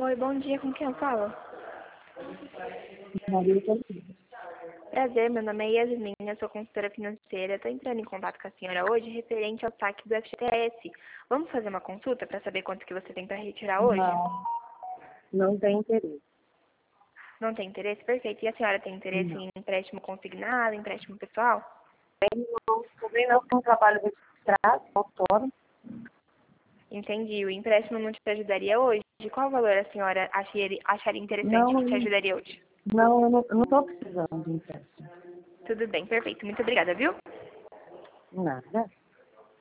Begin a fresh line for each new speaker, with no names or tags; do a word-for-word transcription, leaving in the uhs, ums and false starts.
Oi, bom dia, com quem eu falo?
Maria Camila.
Prazer, meu nome é Yasmin, eu sou consultora financeira. Estou entrando em contato com a senhora hoje referente ao saque do F G T S. Vamos fazer uma consulta para saber quanto que você tem para retirar hoje?
Não, não tem interesse.
Não tem interesse? Perfeito. E a senhora tem interesse
Não.
em empréstimo consignado, empréstimo pessoal?
Não, também não tem trabalho registrado, autônomo.
Entendi. O empréstimo não te ajudaria hoje? De qual valor a senhora acharia, acharia interessante
Não,
que te ajudaria hoje?
não, eu não estou precisando de empréstimo.
Tudo bem, perfeito. Muito obrigada, viu?
Nada.